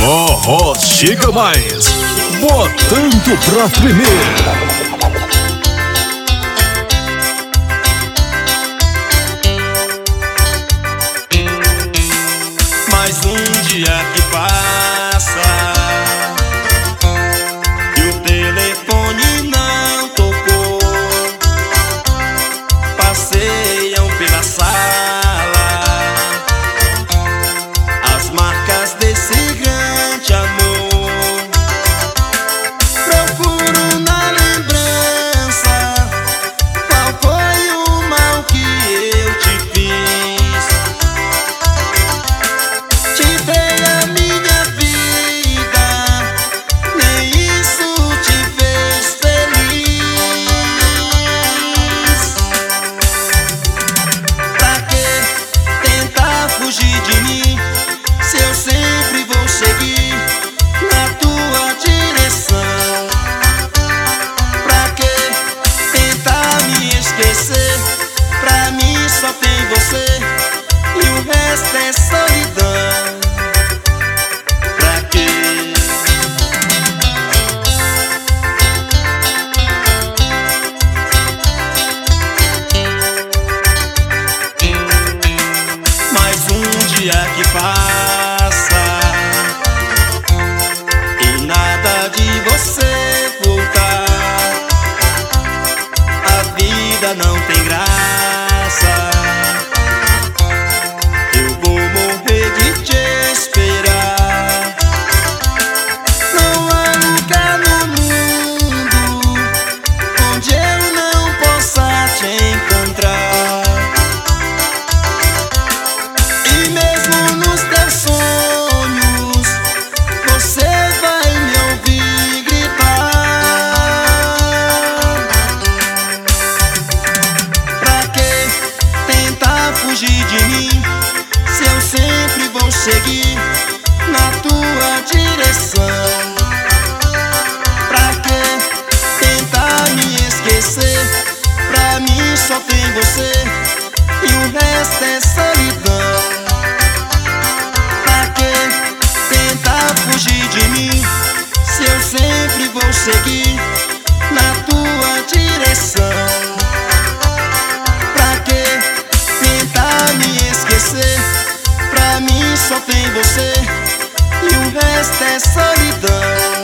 Forró chega mais, botando pra tremer. Mais um dia que passa e o telefone não tocou. Passeiam pela sala as marcas desse grande amor. Procuro na lembrança qual foi o mal que eu te fiz. Te dei a minha vida, nem isso te fez feliz. Pra que tentar fugir de mim, se eu sempre vou seguir na tua direção? Pra que tentar me esquecer? Pra mim só tem você e o resto é solidão. Pra quê? Mais um dia que passa e nada de você voltar. A vida não tem graça, eu vou morrer de te esperar. Não há lugar no mundo onde eu não possa te encontrar. E mesmo nos teus sonhos você vai me ouvir gritar. Pra que tentar fugir de mim, se eu sempre vou seguir na tua direção? Pra que tentar me esquecer? Pra mim só tem você e o resto é solidão. Pra que tentar fugir de mim, se eu sempre vou seguir na tua direção? Pra que tentar me esquecer? Pra mim só tem você e o resto é solidão.